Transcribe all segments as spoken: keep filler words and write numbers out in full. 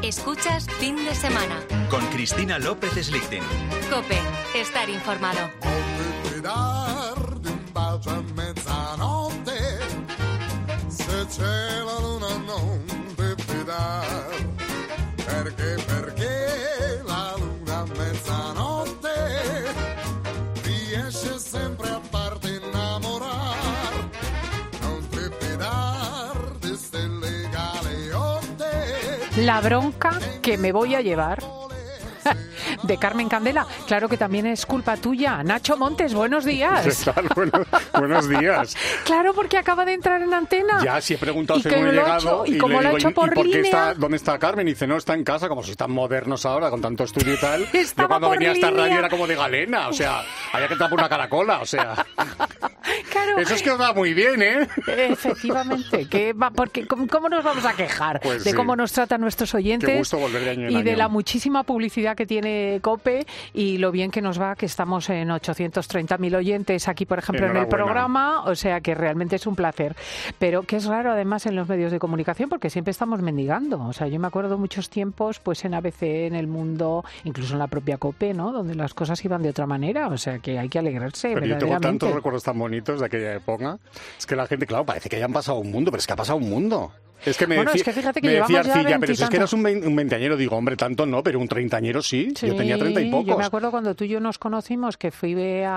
Escuchas Fin de Semana. Con Cristina López Slichting. COPE. Estar informado. Se c'è la luna non ti fidar, perché, perché la luna a mezzanotte riesce sempre a farti innamorar, non ti fidar di stelle galeotte. La bronca que me voy a llevar de Carmen Candela. Claro que también es culpa tuya. Nacho Montes, buenos días. ¿Qué tal? Buenos, buenos días. Claro, porque acaba de entrar en antena. Ya, sí he preguntado ¿Y según he llegado. ¿Y, y cómo le lo ha digo, hecho ¿y, por ¿y por qué línea? está, dónde está Carmen? Y dice, no, está en casa, como si están modernos ahora, con tanto estudio y tal. Estaba Yo cuando por venía a esta línea. radio era como de galena, o sea, había que entrar por una caracola, o sea. Claro. Eso es que os va muy bien, ¿eh? Efectivamente, que va, porque ¿cómo, cómo nos vamos a quejar Pues de sí. cómo nos tratan nuestros oyentes? Qué gusto volver de año en y de año. la muchísima publicidad que tiene COPE y lo bien que nos va, que estamos en ochocientos treinta mil oyentes aquí, por ejemplo, en el Enhorabuena. programa, o sea que realmente es un placer. Pero que es raro además en los medios de comunicación porque siempre estamos mendigando. O sea, yo me acuerdo muchos tiempos pues en A B C, en El Mundo, incluso en la propia COPE, ¿no? Donde las cosas iban de otra manera, o sea que hay que alegrarse. Pero yo tengo verdaderamente. tantos recuerdos tan bonitos de aquella época. Es que la gente, claro, parece que hayan pasado un mundo, pero es que ha pasado un mundo. Es que me Bueno, decía, es que fíjate que me decía llevamos ya Arcilla, pero si es que veintitantos. eras un, vein- un veinteañero, digo, hombre, tanto no, pero un treintañero sí. Sí, Yo tenía treinta y pocos. Yo me acuerdo cuando tú y yo nos conocimos que fui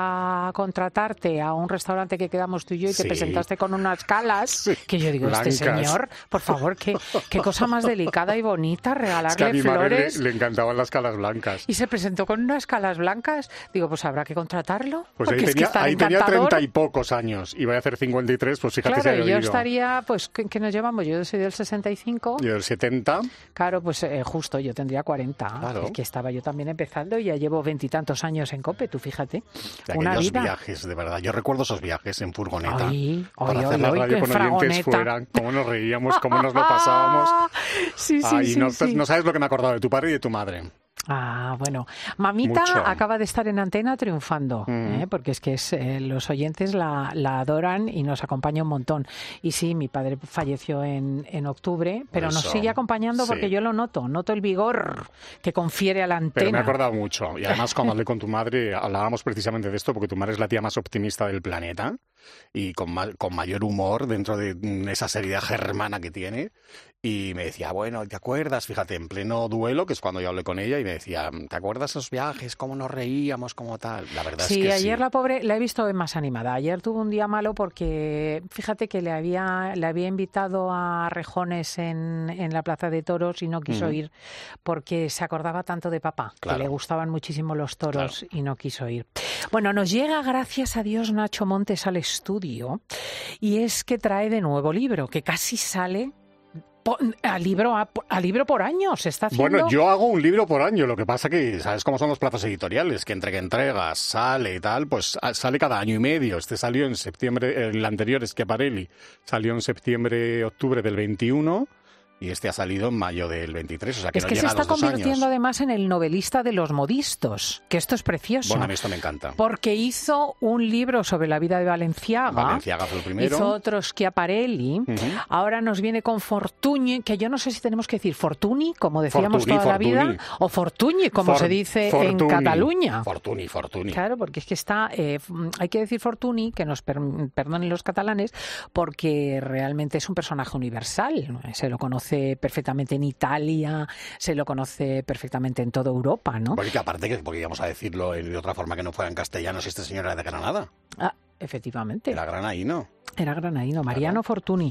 a contratarte a un restaurante que quedamos tú y yo y te Sí. presentaste con unas calas Sí, que yo digo, este blancas. señor, por favor, qué, qué cosa más delicada y bonita, Es que a regalarle mi madre le, flores. le encantaban las calas blancas. Y se presentó con unas calas blancas. Digo, pues habrá que contratarlo. Pues porque ahí es que tenía, está ahí tenía encantador. treinta y pocos años y voy a hacer cincuenta y tres, pues fíjate si Claro, ha yo llovido. estaría, pues, ¿qué, qué nos llevamos? Yo soy del sesenta y cinco. Yo del setenta. Claro, pues eh, justo, yo tendría cuarenta. Claro. Es que estaba yo también empezando y ya llevo veintitantos años en COPE, tú fíjate. De Una aquellos vida. viajes, de verdad. Yo recuerdo esos viajes en furgoneta. Ay, para ay, hacer ay, la ay, radio qué con oyentes fragoneta. fuera. Cómo nos reíamos, cómo nos lo pasábamos. Sí, sí, Ay, sí, no, sí. no sabes lo que me he acordado de tu padre y de tu madre. Ah, bueno. Mamita Mucho. acaba de estar en antena triunfando, Mm. ¿eh? Porque es que es, eh, los oyentes la, la adoran y nos acompaña un montón. Y sí, mi padre falleció en, en octubre, pero nos eso, sigue acompañando sí. porque yo lo noto, noto el vigor que confiere a la antena. Pero me he acordado mucho. Y además, cuando hablé con tu madre, hablábamos precisamente de esto, porque tu madre es la tía más optimista del planeta y con, ma- con mayor humor dentro de mm, esa seriedad germana que tiene. Y me decía, bueno, ¿te acuerdas? Fíjate, en pleno duelo, que es cuando yo hablé con ella, y me decía, ¿te acuerdas esos viajes? ¿Cómo nos reíamos? ¿Cómo tal? La verdad Sí, es que ayer sí. la pobre la he visto más animada. Ayer tuvo un día malo porque fíjate que le había le había invitado a Rejones en, en la Plaza de Toros y no quiso Ujú. ir porque se acordaba tanto de papá, Claro. que le gustaban muchísimo los toros y no quiso ir. Bueno, nos llega gracias a Dios Nacho Montes al estudio y es que trae de nuevo libro, que casi sale po- a libro a, a libro por año, se está haciendo. Bueno, yo hago un libro por año, lo que pasa que, ¿sabes cómo son los plazos editoriales? Que entre que entregas, sale y tal, pues ah, sale cada año y medio. Este salió en septiembre, el anterior, Schiaparelli, salió en septiembre, octubre del veintiuno y este ha salido en mayo del veintitrés, o sea que Es no que se llega a está los dos convirtiendo años. además en el novelista de los modistos, que esto es precioso. Bueno, a mí esto me encanta. Porque hizo un libro sobre la vida de Valenciaga. Valenciaga fue el primero. Hizo otro Schiaparelli. Ujú. Ahora nos viene con Fortuny, que yo no sé si tenemos que decir Fortuny, como decíamos Fortuny, toda Fortuny. la vida, o Fortuny, como For- se dice en Fortuny. Cataluña. Fortuny, Fortuny. Claro, porque es que está, eh, hay que decir Fortuny, que nos per- perdonen los catalanes, porque realmente es un personaje universal. Se lo conoce perfectamente en Italia, se lo conoce perfectamente en toda Europa, ¿no? Porque aparte que podríamos a decirlo de otra forma que no fuera en castellano si este señor era de Granada. Ah, efectivamente. Era granaíno. Era granadino, Mariano Fortuny,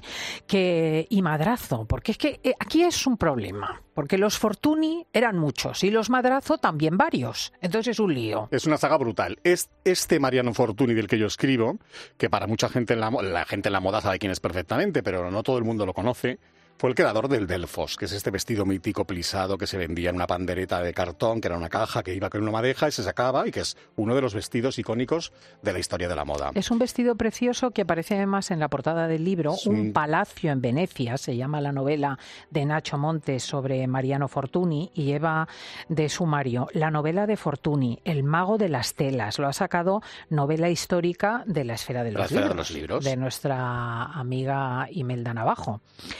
que y Madrazo, porque es que eh, aquí es un problema, porque los Fortuny eran muchos y los Madrazo también varios, entonces es un lío. Es una saga brutal. Es este Mariano Fortuny del que yo escribo, que para mucha gente en la, mo- la gente en la moda sabe quién es perfectamente, pero no todo el mundo lo conoce. Fue el creador del Delfos, que es este vestido mítico plisado que se vendía en una pandereta de cartón, que era una caja que iba con una madeja y se sacaba, y que es uno de los vestidos icónicos de la historia de la moda. Es un vestido precioso que aparece además en la portada del libro, Sí. Un palacio en Venecia, se llama la novela de Nacho Montes sobre Mariano Fortuny y lleva de sumario la novela de Fortuny, El mago de las telas. Lo ha sacado Novela histórica de la esfera de los, La esfera de libros, los libros. de nuestra amiga Imelda Navajo.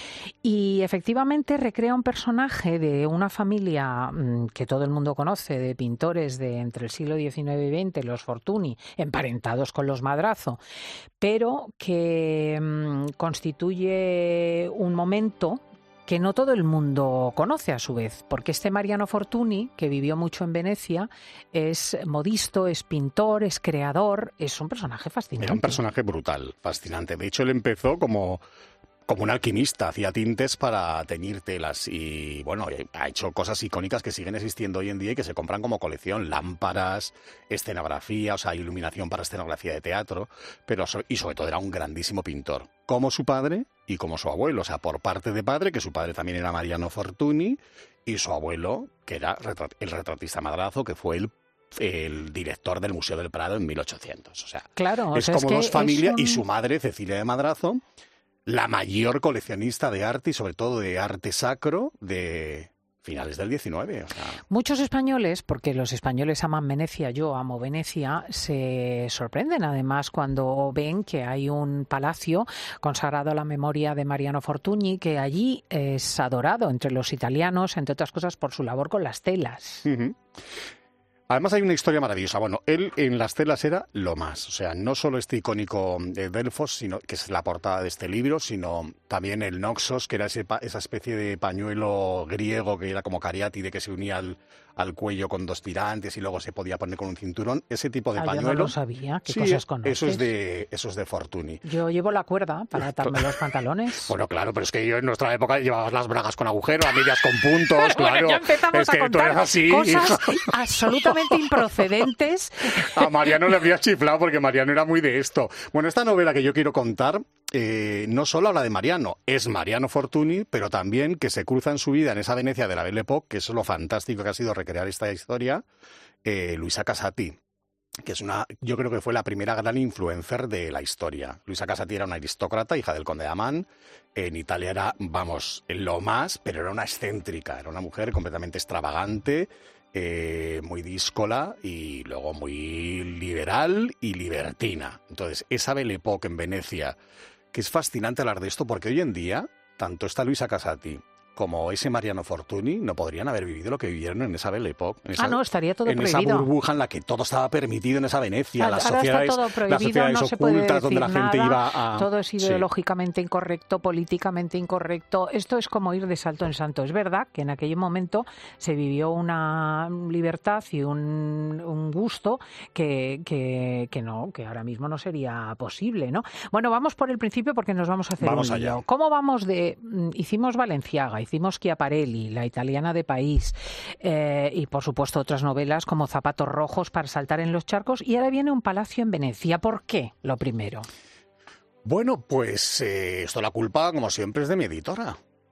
Y efectivamente recrea un personaje de una familia mmm, que todo el mundo conoce, de pintores de entre el siglo diecinueve y veinte, los Fortuny, emparentados con los Madrazo, pero que mmm, constituye un momento que no todo el mundo conoce a su vez, porque este Mariano Fortuny, que vivió mucho en Venecia, es modisto, es pintor, es creador, es un personaje fascinante. Era un personaje brutal, fascinante. De hecho, él empezó como... como un alquimista, hacía tintes para teñir telas y, bueno, ha hecho cosas icónicas que siguen existiendo hoy en día y que se compran como colección, lámparas, escenografía, o sea, iluminación para escenografía de teatro, pero y sobre todo era un grandísimo pintor, como su padre y como su abuelo, o sea, por parte de padre, que su padre también era Mariano Fortuny, y su abuelo, que era el retratista Madrazo, que fue el el director del Museo del Prado en mil ochocientos. O sea, claro, es o sea, como es dos familias, un... y su madre, Cecilia de Madrazo, la mayor coleccionista de arte y sobre todo de arte sacro de finales del diecinueve. O sea. Muchos españoles, porque los españoles aman Venecia, yo amo Venecia, se sorprenden además cuando ven que hay un palacio consagrado a la memoria de Mariano Fortuny, que allí es adorado entre los italianos, entre otras cosas por su labor con las telas. Uh-huh. Además hay una historia maravillosa. Bueno, él en las telas era lo más. O sea, no solo este icónico de Delfos, sino que es la portada de este libro, sino también el Noxos, que era ese, esa especie de pañuelo griego que era como cariátide, que se unía al, al cuello con dos tirantes y luego se podía poner con un cinturón. Ese tipo de ah, pañuelo. Yo no lo sabía. ¿Qué sí, cosas conoces? Eso es de, eso es de Fortuny. Yo llevo la cuerda para atarme los pantalones. Bueno, claro, pero es que yo en nuestra época llevabas las bragas con agujero, a medias con puntos, bueno, claro. Ya empezamos es que a contar tú eres así, cosas absolutamente improcedentes. A Mariano le habría chiflado porque Mariano era muy de esto. Bueno, esta novela que yo quiero contar eh, no solo habla de Mariano, es Mariano Fortuny, pero también que se cruza en su vida en esa Venecia de la Belle Époque, que es lo fantástico que ha sido recrear esta historia, eh, Luisa Casati, que es una, yo creo que fue la primera gran influencer de la historia. Luisa Casati era una aristócrata, hija del conde de Amán. En Italia era, vamos, lo más, pero era una excéntrica, era una mujer completamente extravagante, eh, muy díscola y luego muy liberal y libertina. Entonces, esa Belle Époque en Venecia, que es fascinante hablar de esto, porque hoy en día, tanto esta Luisa Casati como ese Mariano Fortuny no podrían haber vivido lo que vivieron en esa Belle Époque. En esa, ah, no, estaría todo en prohibido. En esa burbuja en la que todo estaba permitido en esa Venecia, ahora, las ahora sociedades, está todo prohibido, las sociedades no se ocultas puede donde la gente nada, iba a... todo es ideológicamente sí. incorrecto, políticamente incorrecto. Esto es como ir de salto en salto. Es verdad que en aquel momento se vivió una libertad y un, un gusto que, que, que no, que ahora mismo no sería posible, ¿no? Bueno, vamos por el principio porque nos vamos a hacer vamos un lío. Allá. ¿Cómo vamos de...? Hicimos Balenciaga, hicimos Schiaparelli, La italiana de París, eh, y por supuesto otras novelas como Zapatos rojos para saltar en los charcos, y ahora viene un palacio en Venecia. ¿Por qué? Lo primero. Bueno, pues eh, esto la culpa, como siempre, es de mi editora.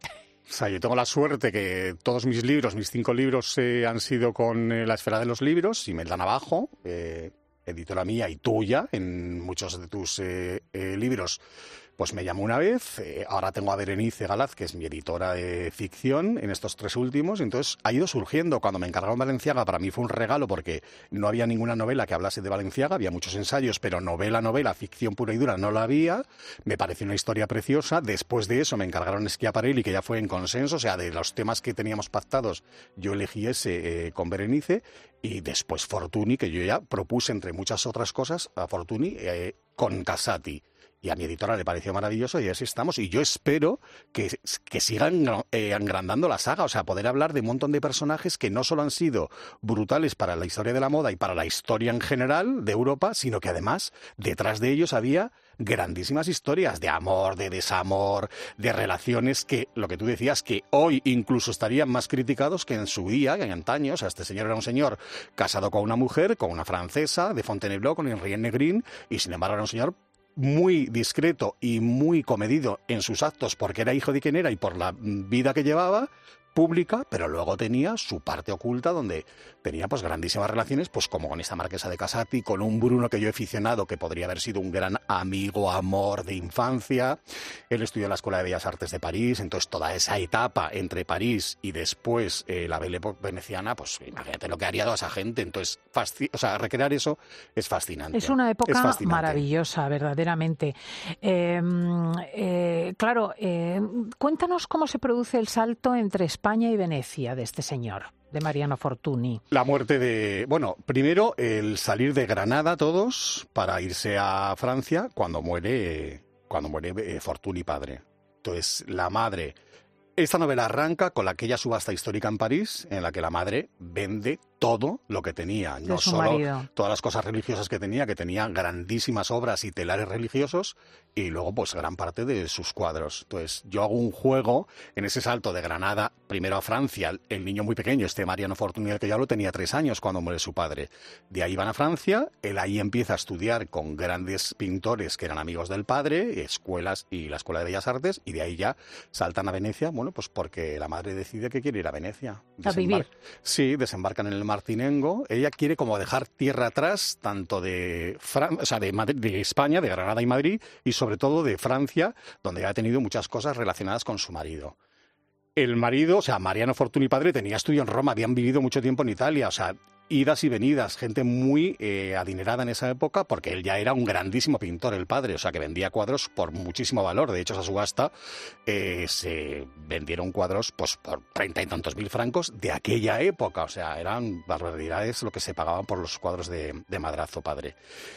O sea, yo tengo la suerte que todos mis libros, mis cinco libros, eh, han sido con eh, la esfera de los libros y me dan abajo, eh, editora mía y tuya, en muchos de tus eh, eh, libros. Pues me llamó una vez, eh, ahora tengo a Berenice Galaz, que es mi editora de ficción en estos tres últimos, entonces ha ido surgiendo. Cuando me encargaron Balenciaga, para mí fue un regalo porque no había ninguna novela que hablase de Balenciaga, había muchos ensayos, pero novela, novela, ficción pura y dura no la había. Me pareció una historia preciosa. Después de eso me encargaron Schiaparelli, que ya fue en consenso, o sea, de los temas que teníamos pactados, yo elegí ese eh, con Berenice, y después Fortuny, que yo ya propuse, entre muchas otras cosas, a Fortuny eh, con Casati. Y a mi editora le pareció maravilloso y así estamos. Y yo espero que, que sigan eh, agrandando la saga, o sea, poder hablar de un montón de personajes que no solo han sido brutales para la historia de la moda y para la historia en general de Europa, sino que además detrás de ellos había grandísimas historias de amor, de desamor, de relaciones que, lo que tú decías, que hoy incluso estarían más criticados que en su día, que en antaño. O sea, este señor era un señor casado con una mujer, con una francesa, de Fontainebleau, con Henriette Negrin, y sin embargo era un señor muy discreto y muy comedido en sus actos porque era hijo de quien era y por la vida que llevaba, pública, pero luego tenía su parte oculta donde tenía pues grandísimas relaciones, pues como con esta marquesa de Casati, con un Bruno que yo he aficionado, que podría haber sido un gran amigo, amor de infancia. Él estudió en la Escuela de Bellas Artes de París, entonces toda esa etapa entre París y después eh, la Belle Époque veneciana, pues imagínate lo que haría toda esa gente. Entonces, fasc- o sea, recrear eso es fascinante. Es una época Es fascinante. maravillosa, verdaderamente. Eh, eh, claro, eh, cuéntanos cómo se produce el salto entre España y Venecia de este señor, de Mariano Fortuny. La muerte de... Bueno, primero el salir de Granada todos para irse a Francia cuando muere, cuando muere eh, Fortuny padre. Entonces, la madre... Esta novela arranca con aquella subasta histórica en París en la que la madre vende todo lo que tenía, no De su solo marido. todas las cosas religiosas que tenía, que tenía grandísimas obras y telares religiosos, y luego pues gran parte de sus cuadros. Entonces yo hago un juego en ese salto de Granada primero a Francia, el niño muy pequeño, este Mariano Fortuny, el que ya lo tenía tres años cuando muere su padre. De ahí van a Francia, él ahí empieza a estudiar con grandes pintores que eran amigos del padre, escuelas y la Escuela de Bellas Artes, y de ahí ya saltan a Venecia, bueno, pues porque la madre decide que quiere ir a Venecia. A vivir. Sí, desembarcan en el Martinengo. Ella quiere como dejar tierra atrás, tanto de, Fran... o sea, de, Madrid, de España, de Granada y Madrid, y sobre todo de Francia, donde ha tenido muchas cosas relacionadas con su marido. El marido, o sea, Mariano Fortuny padre, tenía estudio en Roma, habían vivido mucho tiempo en Italia, o sea, idas y venidas, gente muy eh, adinerada en esa época, porque él ya era un grandísimo pintor, el padre, o sea, que vendía cuadros por muchísimo valor. De hecho, esa subasta eh, se vendieron cuadros pues por treinta y tantos mil francos de aquella época, o sea, eran barbaridades lo que se pagaban por los cuadros de, de Madrazo padre,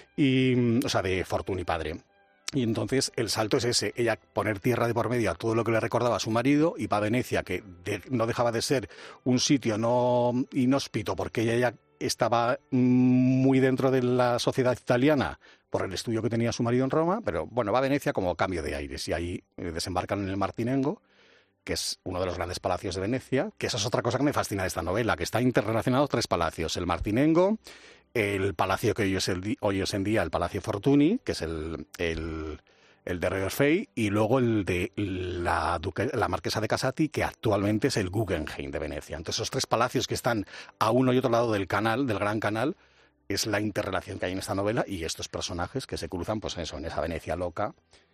y, o sea, de Fortuny padre. Y entonces el salto es ese, ella poner tierra de por medio a todo lo que le recordaba a su marido, y para Venecia, que de, no dejaba de ser un sitio no inhóspito, porque ella ya estaba muy dentro de la sociedad italiana por el estudio que tenía su marido en Roma, pero bueno, va a Venecia como cambio de aires, y ahí desembarcan en el Martinengo, que es uno de los grandes palacios de Venecia, que esa es otra cosa que me fascina de esta novela, que está interrelacionado tres palacios, el Martinengo, el palacio que hoy es, el, hoy es en día el Palacio Fortuny, que es el, el, el de Reorfey, y luego el de la, duque, la Marquesa de Casati, que actualmente es el Guggenheim de Venecia. Entonces, esos tres palacios que están a uno y otro lado del canal, del Gran Canal, es la interrelación que hay en esta novela, y estos personajes que se cruzan pues eso, en esa Venecia loca,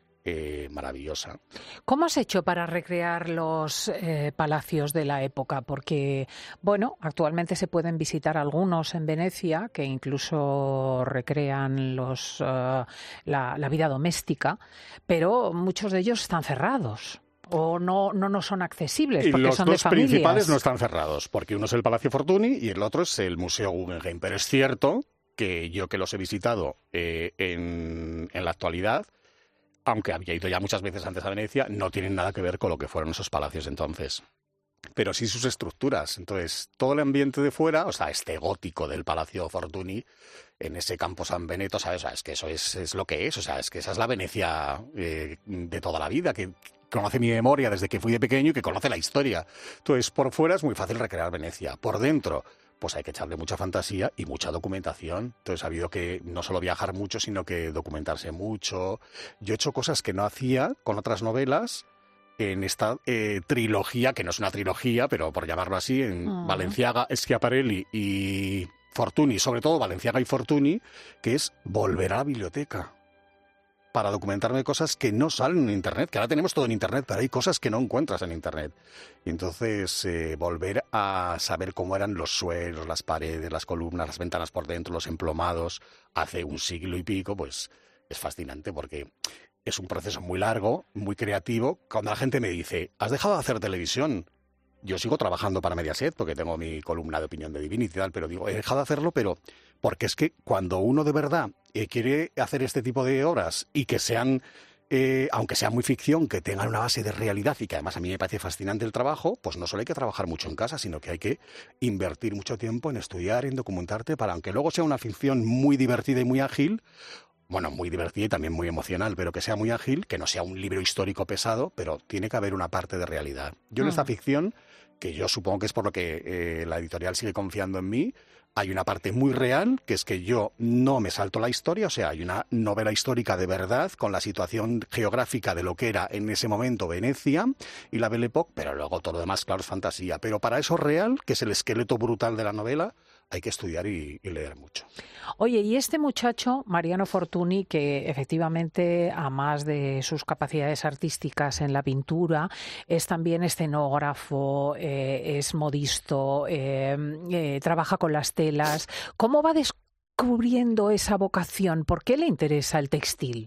Eh, maravillosa. ¿Cómo has hecho para recrear los eh, palacios de la época? Porque, bueno, actualmente se pueden visitar algunos en Venecia que incluso recrean los, uh, la, la vida doméstica, pero muchos de ellos están cerrados. O no, no nos son accesibles porque y los son dos de familias. principales no están cerrados, porque uno es el Palacio Fortuny y el otro es el Museo Guggenheim. Pero es cierto que yo, que los he visitado eh, en, en la actualidad, aunque había ido ya muchas veces antes a Venecia, no tienen nada que ver con lo que fueron esos palacios entonces. Pero sí sus estructuras. Entonces, todo el ambiente de fuera, o sea, este gótico del Palacio Fortuny, en ese Campo San Benedetto, ¿sabes? O sea, es que eso es, es lo que es. O sea, es que esa es la Venecia eh, de toda la vida, que conoce mi memoria desde que fui de pequeño y que conoce la historia. Entonces, por fuera es muy fácil recrear Venecia. Por dentro, pues hay que echarle mucha fantasía y mucha documentación. Entonces ha habido que no solo viajar mucho, sino que documentarse mucho. Yo he hecho cosas que no hacía con otras novelas en esta eh, trilogía, que no es una trilogía, pero por llamarlo así, en uh-huh. Balenciaga, Schiaparelli y Fortuny, sobre todo Balenciaga y Fortuny, que es volver a la biblioteca para documentarme cosas que no salen en Internet, que ahora tenemos todo en Internet, pero hay cosas que no encuentras en Internet. Y entonces eh, volver a saber cómo eran los suelos, las paredes, las columnas, las ventanas por dentro, los emplomados, hace un siglo y pico, pues es fascinante porque es un proceso muy largo, muy creativo. Cuando la gente me dice, ¿has dejado de hacer televisión? Yo sigo trabajando para Mediaset porque tengo mi columna de opinión de Divinity y tal, pero digo, he dejado de hacerlo, pero porque es que cuando uno de verdad eh, quiere hacer este tipo de obras y que sean, eh, aunque sea muy ficción, que tengan una base de realidad y que además a mí me parece fascinante el trabajo, pues no solo hay que trabajar mucho en casa, sino que hay que invertir mucho tiempo en estudiar, en documentarte, para aunque luego sea una ficción muy divertida y muy ágil, bueno, muy divertida y también muy emocional, pero que sea muy ágil, que no sea un libro histórico pesado, pero tiene que haber una parte de realidad. Yo en mm. esta ficción, que yo supongo que es por lo que eh, la editorial sigue confiando en mí, Hay una parte muy real, que es que yo no me salto la historia, o sea, hay una novela histórica de verdad con la situación geográfica de lo que era en ese momento Venecia y la Belle Époque, pero luego todo lo demás, claro, es fantasía. Pero para eso real, que es el esqueleto brutal de la novela, hay que estudiar y, y leer mucho. Oye, y este muchacho, Mariano Fortuny, que efectivamente, a más de sus capacidades artísticas en la pintura, es también escenógrafo, eh, es modisto, eh, eh, trabaja con las telas. ¿Cómo va descubriendo esa vocación? ¿Por qué le interesa el textil?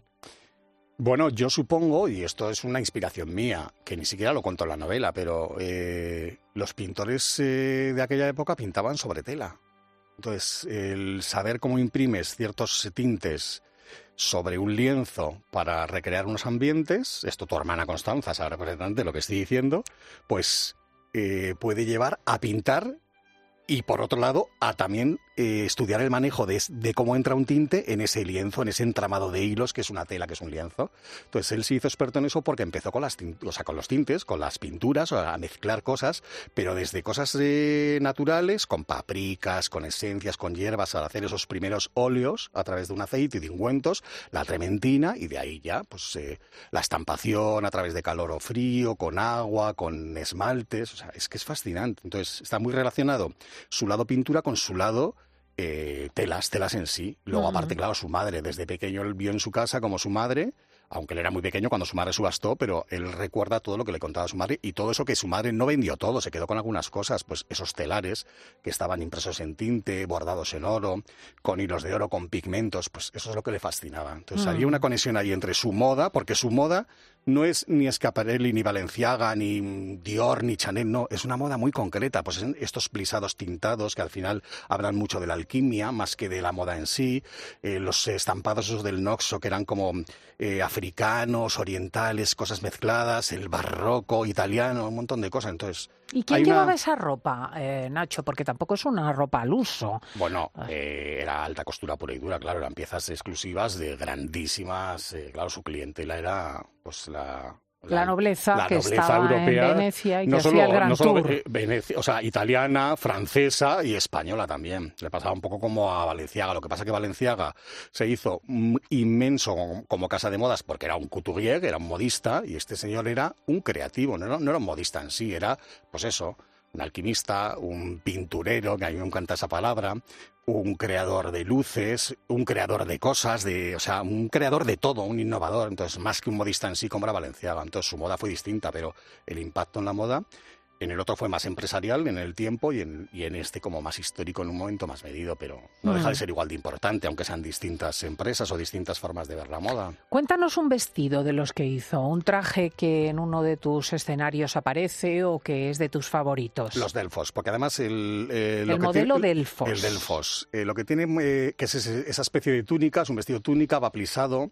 Bueno, yo supongo, y esto es una inspiración mía, que ni siquiera lo cuento en la novela, pero eh, los pintores eh, de aquella época pintaban sobre tela. Entonces, el saber cómo imprimes ciertos tintes sobre un lienzo para recrear unos ambientes, esto tu hermana Constanza sabrá perfectamente lo que estoy diciendo, pues eh, puede llevar a pintar y, por otro lado, a también eh, estudiar el manejo de, de cómo entra un tinte en ese lienzo, en ese entramado de hilos que es una tela, que es un lienzo. Entonces, él se hizo experto en eso porque empezó con, las, o sea, con los tintes, con las pinturas, o sea, a mezclar cosas, pero desde cosas eh, naturales, con papricas, con esencias, con hierbas, a hacer esos primeros óleos a través de un aceite y de ungüentos, la trementina, y de ahí ya, pues, eh, la estampación a través de calor o frío, con agua, con esmaltes, o sea, es que es fascinante. Entonces, está muy relacionado su lado pintura con su lado eh, telas, telas en sí. Luego, Mm. aparte, claro, su madre, desde pequeño él vio en su casa como su madre, aunque él era muy pequeño cuando su madre subastó, pero él recuerda todo lo que le contaba su madre y todo eso que su madre no vendió todo, se quedó con algunas cosas, pues esos telares que estaban impresos en tinte, bordados en oro, con hilos de oro, con pigmentos, pues eso es lo que le fascinaba. Entonces, Mm. había una conexión ahí entre su moda, porque su moda no es ni Schiaparelli, ni Balenciaga, ni Dior, ni Chanel, no, es una moda muy concreta, pues es estos plisados tintados que al final hablan mucho de la alquimia, más que de la moda en sí, eh, los estampados esos del Noxo, que eran como eh, africanos, orientales, cosas mezcladas, el barroco, italiano, un montón de cosas. Entonces, ¿Y quién hay una- llevaba esa ropa, eh, Nacho? Porque tampoco es una ropa al uso. Bueno, eh, era alta costura pura y dura, claro, eran piezas exclusivas de grandísimas, eh, claro, su clientela era pues la... La nobleza la que nobleza estaba europea, en Venecia y no que solo, hacía el gran no solo tour. eh, Venecia, o sea, italiana, francesa y española también. Le pasaba un poco como a Balenciaga. Lo que pasa que Balenciaga se hizo mm, inmenso como, como casa de modas porque era un couturier, era un modista, y este señor era un creativo, no era, no era un modista en sí, era, pues eso, un alquimista, un pinturero, que a mí me encanta esa palabra, un creador de luces, un creador de cosas, de, o sea, un creador de todo, un innovador. Entonces, más que un modista en sí como era Balenciaga. Entonces, su moda fue distinta, pero el impacto en la moda, en el otro fue más empresarial en el tiempo y en, y en este como más histórico en un momento más medido, pero no deja de ser igual de importante, aunque sean distintas empresas o distintas formas de ver la moda. Cuéntanos un vestido de los que hizo, un traje que en uno de tus escenarios aparece o que es de tus favoritos. Los Delfos, porque además el... eh, lo El que modelo tiene- Delfos. El Delfos. Eh, lo que tiene, eh, que es ese- esa especie de túnica, es un vestido túnica, va plisado.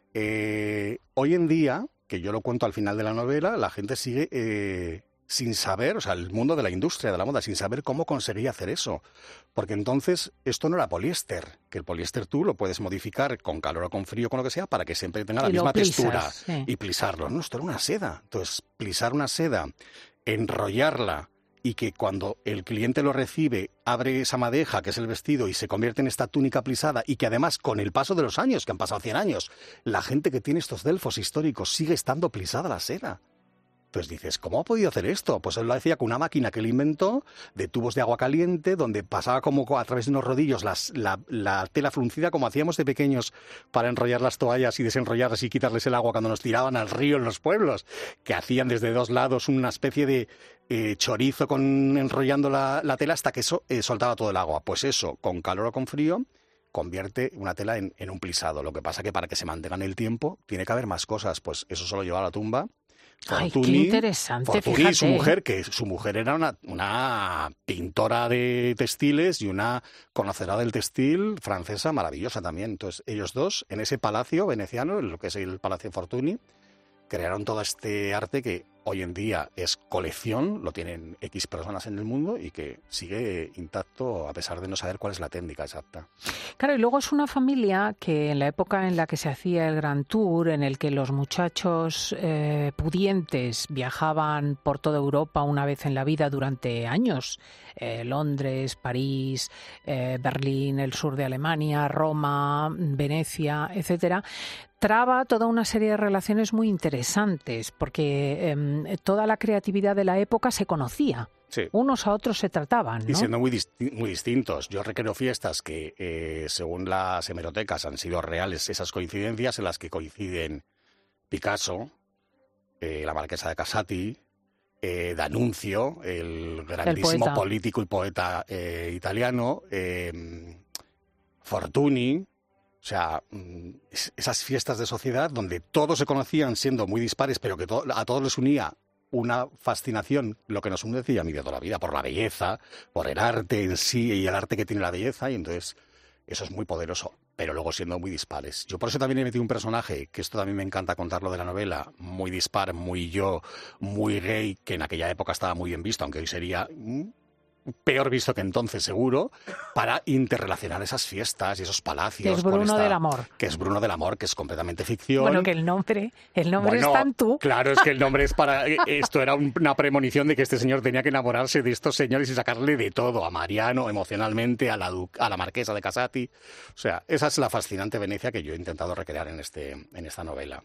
Eh, hoy en día, que yo lo cuento al final de la novela, la gente sigue... eh, sin saber, o sea, el mundo de la industria de la moda, sin saber cómo conseguía hacer eso. Porque entonces esto no era poliéster, que el poliéster tú lo puedes modificar con calor o con frío, con lo que sea, para que siempre tenga la Y lo misma plisas, textura. sí. Y plisarlo. No, esto era una seda. Entonces, plisar una seda, enrollarla, y que cuando el cliente lo recibe, abre esa madeja, que es el vestido, y se convierte en esta túnica plisada, y que además, con el paso de los años, que han pasado cien años, la gente que tiene estos Delfos históricos sigue estando plisada la seda. Entonces dices, ¿cómo ha podido hacer esto? Pues él lo hacía con una máquina que él inventó, de tubos de agua caliente, donde pasaba como a través de unos rodillos las, la, la tela fruncida, como hacíamos de pequeños para enrollar las toallas y desenrollarlas y quitarles el agua cuando nos tiraban al río en los pueblos, que hacían desde dos lados una especie de eh, chorizo con enrollando la, la tela hasta que eso eh, soltaba todo el agua. Pues eso, con calor o con frío, convierte una tela en, en un plisado. Lo que pasa que para que se mantenga en el tiempo tiene que haber más cosas. Pues eso solo lleva a la tumba. Ay, qué Fortuny, interesante, Fortuny fíjate. y su mujer, que su mujer era una, una pintora de textiles y una conocedora del textil francesa maravillosa también. Entonces, ellos dos, en ese palacio veneciano, en lo que es el Palacio Fortuny, crearon todo este arte que hoy en día es colección, lo tienen X personas en el mundo y que sigue intacto a pesar de no saber cuál es la técnica exacta. Claro, y luego es una familia que en la época en la que se hacía el Grand Tour, en el que los muchachos eh, pudientes viajaban por toda Europa una vez en la vida durante años, eh, Londres, París, eh, Berlín, el sur de Alemania, Roma, Venecia, etcétera, traba toda una serie de relaciones muy interesantes, porque eh, toda la creatividad de la época se conocía. Sí. Unos a otros se trataban, ¿no? Y siendo muy, disti- muy distintos. Yo recuerdo fiestas que, eh, según las hemerotecas, han sido reales esas coincidencias en las que coinciden Picasso, eh, la marquesa de Casati, eh, D'Annunzio, el grandísimo el político y poeta eh, italiano, eh, Fortuny. O sea, esas fiestas de sociedad donde todos se conocían siendo muy dispares, pero que to- a todos les unía una fascinación, lo que nos une decía a mí de toda la vida, por la belleza, por el arte en sí y el arte que tiene la belleza, y entonces eso es muy poderoso, pero luego siendo muy dispares. Yo por eso también he metido un personaje, que esto también me encanta contarlo de la novela, muy dispar, muy yo, muy gay, que en aquella época estaba muy bien visto, aunque hoy sería peor visto que entonces seguro, para interrelacionar esas fiestas y esos palacios. Que es Bruno esta, del Amor. Que es Bruno del Amor, que es completamente ficción. Bueno, que el nombre, el nombre bueno, está en tú. Claro, es que el nombre es para... Esto era una premonición de que este señor tenía que enamorarse de estos señores y sacarle de todo, a Mariano emocionalmente, a la, a la marquesa de Casati. O sea, esa es la fascinante Venecia que yo he intentado recrear en, este, en esta novela.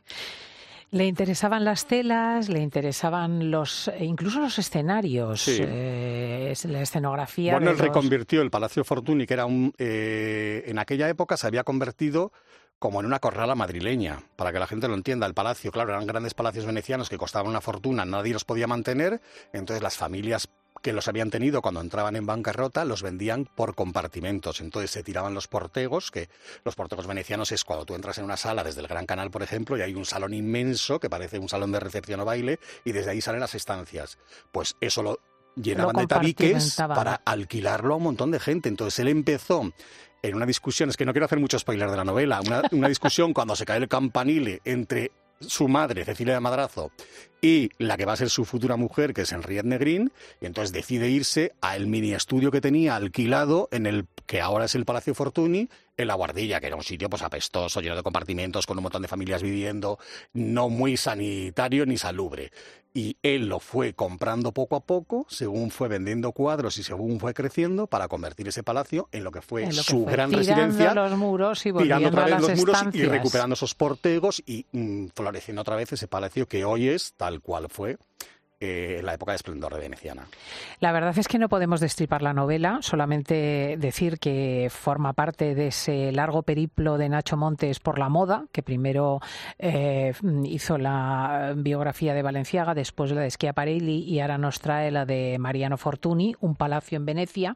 Le interesaban las telas, le interesaban los, incluso los escenarios, sí. eh, la escenografía. Bueno, de él los... reconvirtió el Palacio Fortuny, que era un, eh, en aquella época se había convertido como en una corrala madrileña, para que la gente lo entienda. El palacio, claro, eran grandes palacios venecianos que costaban una fortuna, nadie los podía mantener, entonces las familias que los habían tenido cuando entraban en bancarrota los vendían por compartimentos. Entonces se tiraban los portegos, que los portegos venecianos es cuando tú entras en una sala desde el Gran Canal, por ejemplo, y hay un salón inmenso que parece un salón de recepción o baile, y desde ahí salen las estancias. Pues eso lo llenaban de tabiques para alquilarlo a un montón de gente. Entonces él empezó en una discusión, es que no quiero hacer mucho spoiler de la novela, una, una discusión cuando se cae el campanile entre su madre, Cecilia de Madrazo, y la que va a ser su futura mujer, que es Henriette Negrín, y entonces decide irse al mini estudio que tenía alquilado en el que ahora es el Palacio Fortuny, en La Guardilla, que era un sitio pues apestoso, lleno de compartimentos, con un montón de familias viviendo, no muy sanitario ni salubre. Y él lo fue comprando poco a poco, según fue vendiendo cuadros y según fue creciendo, para convertir ese palacio en lo que fue en lo que su fue, gran tirando residencia, los muros y tirando otra vez a las los muros estancias. y recuperando esos portegos y mmm, floreciendo otra vez ese palacio que hoy es tal cual fue eh, en la época de esplendor de veneciana. La verdad es que no podemos destripar la novela, solamente decir que forma parte de ese largo periplo de Nacho Montes por la moda, que primero eh, hizo la biografía de Balenciaga, después la de Schiaparelli y ahora nos trae la de Mariano Fortuny, Un palacio en Venecia.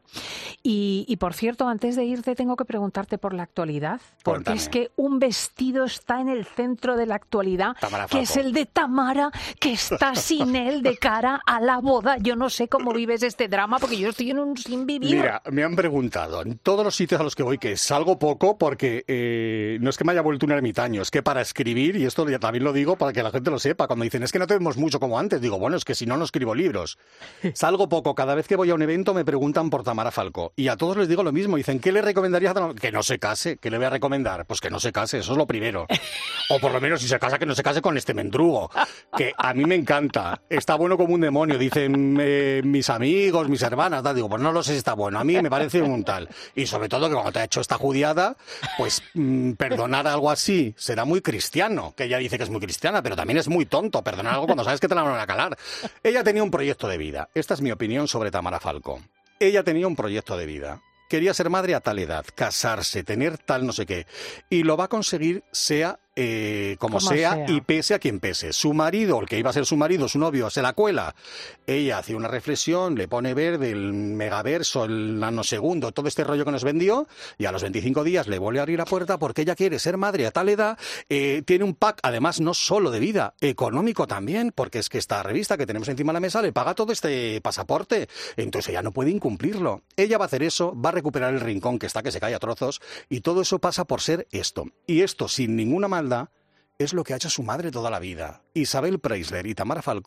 Y, y por cierto, antes de irte tengo que preguntarte por la actualidad, porque Cuéntame. Es que un vestido está en el centro de la actualidad, Tamara que Falcó. es el de Tamara, que está sin él de cara a la boda. Yo no sé cómo vives este drama, porque yo estoy en un sin vivir. Mira, me han preguntado en todos los sitios a los que voy, que salgo poco porque eh, no es que me haya vuelto un ermitaño, es que para escribir, y esto ya también lo digo para que la gente lo sepa, cuando dicen es que no tenemos mucho como antes, digo, bueno, es que si no, no escribo libros. Salgo poco, cada vez que voy a un evento me preguntan por Tamara Falcó, y a todos les digo lo mismo, dicen, ¿qué le recomendarías? Que no se case. ¿Qué le voy a recomendar? Pues que no se case, eso es lo primero. O por lo menos si se casa, que no se case con este mendrugo, que a mí me encanta, está bueno como un demonio, dicen eh, mis amigos, mis hermanas, tal. Digo, pues no lo sé si está bueno, a mí me parece un tal. Y sobre todo que cuando te ha hecho esta judiada, pues mmm, perdonar algo así será muy cristiano, que ella dice que es muy cristiana, pero también es muy tonto perdonar algo cuando sabes que te la van a calar. Ella tenía un proyecto de vida, esta es mi opinión sobre Tamara Falcó. Ella tenía un proyecto de vida. Quería ser madre a tal edad, casarse, tener tal no sé qué. Y lo va a conseguir sea eh, como, como sea, sea y pese a quien pese. Su marido, el que iba a ser su marido, su novio, se la cuela. Ella hace una reflexión, le pone verde el megaverso, el nanosegundo, todo este rollo que nos vendió, y a los veinticinco días le vuelve a abrir la puerta porque ella quiere ser madre a tal edad. Eh, tiene un pack, además, no solo de vida, económico también, porque es que esta revista que tenemos encima de la mesa le paga todo este pasaporte. Entonces ella no puede incumplirlo. Ella va a hacer eso, va a recuperar el rincón que está que se cae a trozos, y todo eso pasa por ser esto. Y esto, sin ninguna maldad, es lo que ha hecho su madre toda la vida. Isabel Preisler y Tamara Falcó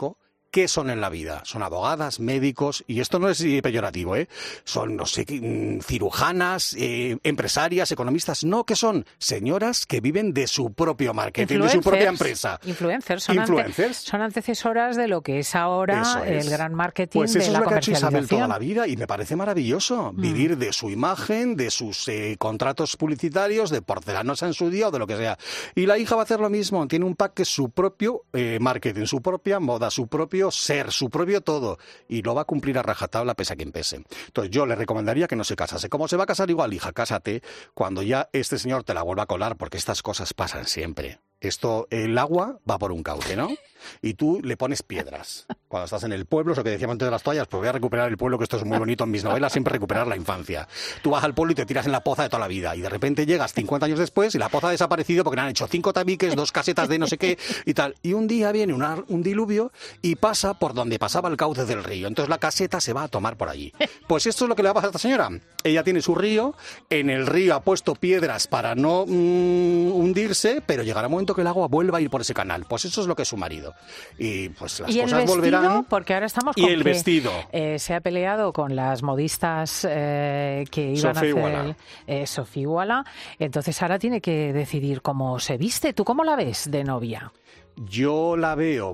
¿Qué son en la vida? Son abogadas, médicos, y esto no es peyorativo, ¿eh? Son, no sé, cirujanas, eh, empresarias, economistas. No, ¿qué son? Señoras que viven de su propio marketing, de su propia empresa. Influencers. Son, Influencers. Ante, son antecesoras de lo que es ahora es. el gran marketing pues de eso la es lo que ha hecho comercialización. Isabel toda la vida y me parece maravilloso. Mm. Vivir de su imagen, de sus eh, contratos publicitarios, de Porcelanosa en su día o de lo que sea. Y la hija va a hacer lo mismo. Tiene un pack que es su propio eh, marketing, su propia moda, su propio ser, su propio todo, y lo va a cumplir a rajatabla pese a quien pese. Entonces yo le recomendaría que no se casase. Como se va a casar igual, hija, cásate cuando ya este señor te la vuelva a colar, porque estas cosas pasan siempre. Esto, el agua va por un cauce, ¿no? Y tú le pones piedras. Cuando estás en el pueblo, eso que decíamos antes de las toallas, pues voy a recuperar el pueblo, que esto es muy bonito en mis novelas, siempre recuperar la infancia. Tú vas al pueblo y te tiras en la poza de toda la vida, y de repente llegas cincuenta años después y la poza ha desaparecido porque le han hecho cinco tabiques, dos casetas de no sé qué y tal. Y un día viene una, un diluvio y pasa por donde pasaba el cauce del río. Entonces la caseta se va a tomar por allí. Pues esto es lo que le va a pasar a esta señora. Ella tiene su río, en el río ha puesto piedras para no mmm, hundirse, pero llegará un momento que el agua vuelva a ir por ese canal. Pues eso es lo que es su marido. Y pues las ¿Y cosas el vestido? Volverán. Porque ahora estamos y con el que, vestido. Eh, se ha peleado con las modistas eh, que iban Sofía a hacer Iguala. Eh, Sofía Iguala. Entonces ahora tiene que decidir cómo se viste. ¿Tú cómo la ves de novia? Yo la veo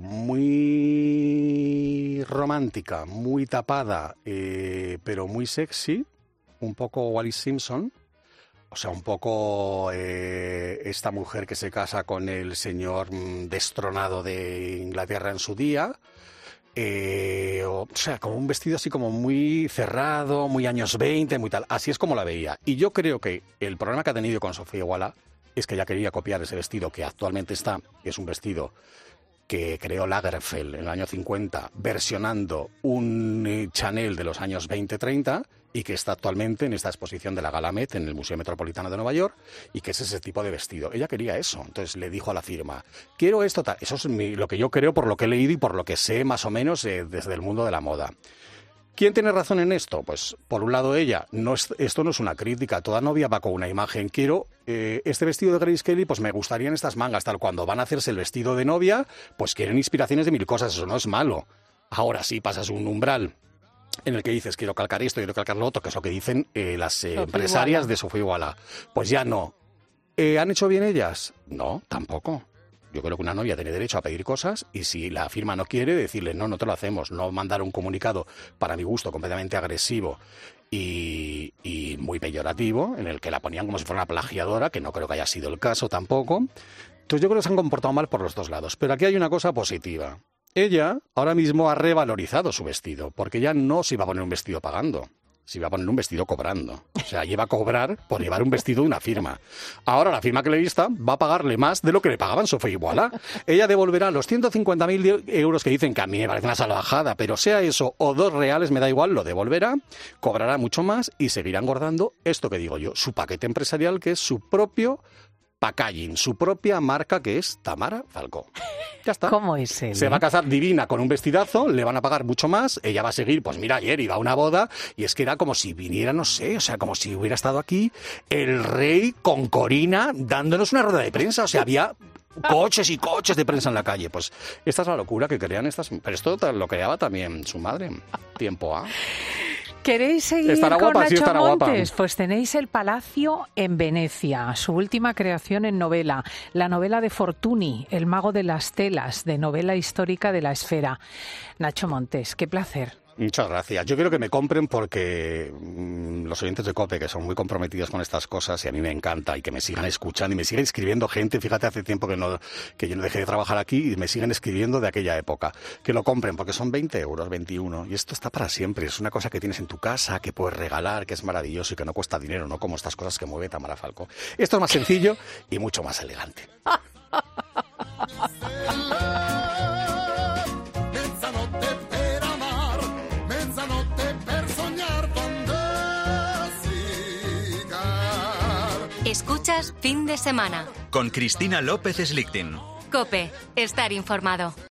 muy romántica, muy tapada, eh, pero muy sexy, un poco Wallis Simpson. O sea, un poco eh, esta mujer que se casa con el señor mm, destronado de Inglaterra en su día. Eh, o, o sea, como un vestido así como muy cerrado, muy años veinte, muy tal. Así es como la veía. Y yo creo que el problema que ha tenido con Sofía Iguala es que ella quería copiar ese vestido que actualmente está, que es un vestido que creó Lagerfeld en el año cincuenta, versionando un eh, Chanel de los años veinte treinta, y que está actualmente en esta exposición de la Gala Met en el Museo Metropolitano de Nueva York, y que es ese tipo de vestido. Ella quería eso, entonces le dijo a la firma, quiero esto, tal. Eso es mi, lo que yo creo por lo que he leído y por lo que sé más o menos eh, desde el mundo de la moda. ¿Quién tiene razón en esto? Pues por un lado ella, no es, esto no es una crítica, toda novia va con una imagen, quiero eh, este vestido de Grace Kelly, pues me gustarían estas mangas, tal, cuando van a hacerse el vestido de novia, pues quieren inspiraciones de mil cosas, eso no es malo. Ahora sí pasas un umbral en el que dices, quiero calcar esto, quiero calcar lo otro, que es lo que dicen eh, las eh, empresarias Iguala. de Sofía Iguala. Pues ya no. Eh, ¿Han hecho bien ellas? No, tampoco. Yo creo que una novia tiene derecho a pedir cosas y si la firma no quiere, decirle, no, no te lo hacemos. No mandar un comunicado, para mi gusto, completamente agresivo y, y muy peyorativo, en el que la ponían como si fuera una plagiadora, que no creo que haya sido el caso tampoco. Entonces yo creo que se han comportado mal por los dos lados. Pero aquí hay una cosa positiva. Ella ahora mismo ha revalorizado su vestido, porque ya no se iba a poner un vestido pagando, se iba a poner un vestido cobrando. O sea, iba a cobrar por llevar un vestido de una firma. Ahora la firma que le vista va a pagarle más de lo que le pagaban Sofía Iguala. Ella devolverá los ciento cincuenta mil euros que dicen que a mí me parece una salvajada, pero sea eso o dos reales, me da igual, lo devolverá, cobrará mucho más y seguirá engordando esto que digo yo, su paquete empresarial, que es su propio packaging, su propia marca, que es Tamara Falcó. Ya está. ¿Cómo es él? Se va a casar divina con un vestidazo, le van a pagar mucho más, ella va a seguir, pues mira, ayer iba a una boda y es que era como si viniera, no sé, o sea, como si hubiera estado aquí el rey con Corina dándonos una rueda de prensa, o sea, había coches y coches de prensa en la calle. Pues esta es la locura que crean estas, pero esto lo creaba también su madre, tiempo A. ¿Queréis seguir estará con guapa, Nacho sí estará Montes? guapa. Pues tenéis El Palacio en Venecia, su última creación en novela, la novela de Fortuny, El mago de las telas, de novela histórica de la Esfera. Nacho Montes, qué placer. Muchas gracias. Yo quiero que me compren porque mmm, los oyentes de COPE, que son muy comprometidos con estas cosas y a mí me encanta, y que me sigan escuchando y me siguen escribiendo gente. Fíjate, hace tiempo que no que yo no dejé de trabajar aquí y me siguen escribiendo de aquella época. Que lo compren porque son veinte euros, veintiuno. Y esto está para siempre. Es una cosa que tienes en tu casa, que puedes regalar, que es maravilloso y que no cuesta dinero, no como estas cosas que mueve Tamara Falcó. Esto es más sencillo y mucho más elegante. Escuchas Fin de Semana. Con Cristina López Slichting. COPE. Estar informado.